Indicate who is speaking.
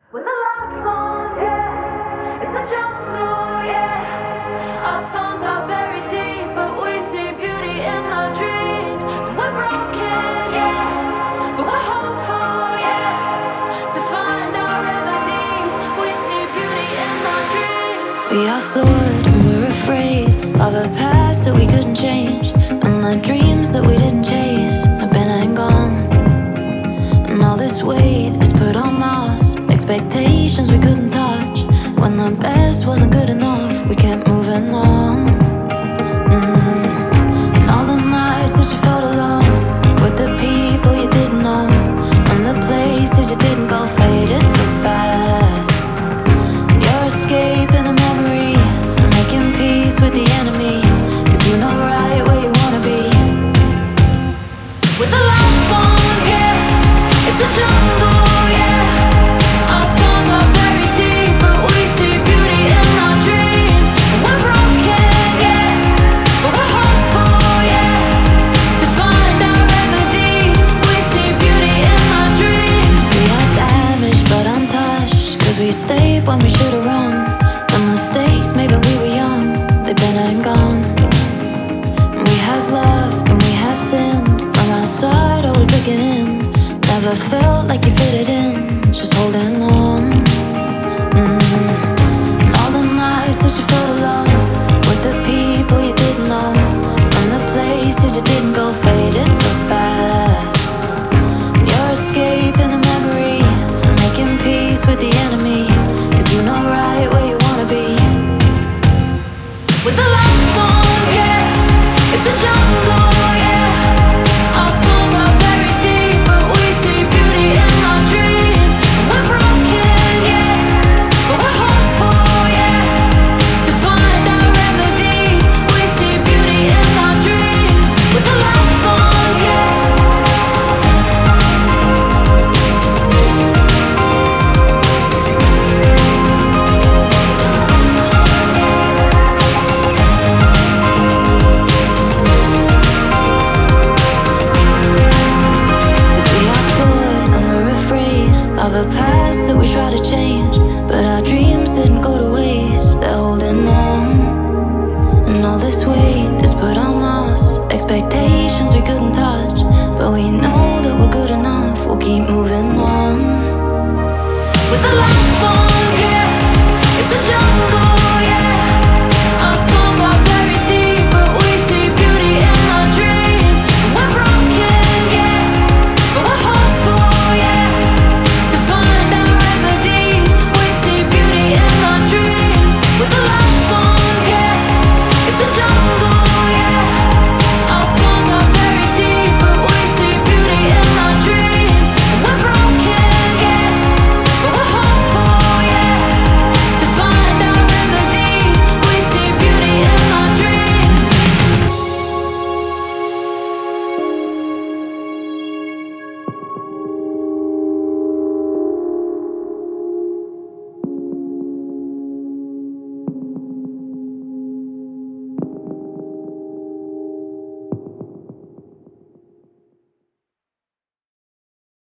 Speaker 1: With the lost ones, yeah, it's a jungle, yeah. Our thoughts are buried deep, but we see beauty in our dreams. And we're broken, yeah, but we're hopeful, yeah. To find our remedy, we see beauty in our dreams.
Speaker 2: We are flawed and we're afraid of a past that we couldn't change, and the dreams that we didn't chase have been and gone. And all this weight is put on us, expectations we couldn't touch. When the best wasn't good enough, we kept moving on. And all the nights that you felt alone, with the people you didn't know, and the places you didn't go, faded so fast. And you're escaping the memories and making peace with the enemy, 'cause you know right where you wanna be. With the last ones, yeah, it's a jungle, yeah. Our thoughts are buried deep, but we see beauty in our dreams. And we're broken, yeah, but we're hopeful, yeah. To find our remedy, we see beauty in our dreams. We are damaged but untouched, 'cause we stayed when we should've run. The mistakes made when we were young, they've been and gone. And we have loved and we have sinned, from outside always looking in. Never felt like you fitted in, just holding on. And all the nights that you felt alone, with the people you didn't know, and the places you didn't go, faded so fast. And you're escaping the memories and making peace with the enemy, 'cause you know right where you wanna be. With the last ones, yeah, it's a jungle, yeah. Our thoughts are buried deep, but we see beauty in our dreams. And we're broken, yeah, but we're hopeful, yeah. To find our remedy, we see beauty in our dreams. With the last ones, yeah. Of a past that we try to change, but our dreams didn't go to waste, they're holding on. And all this weight is put on us, expectations we couldn't touch, but we know that we're good enough, we'll keep moving on. With the last one,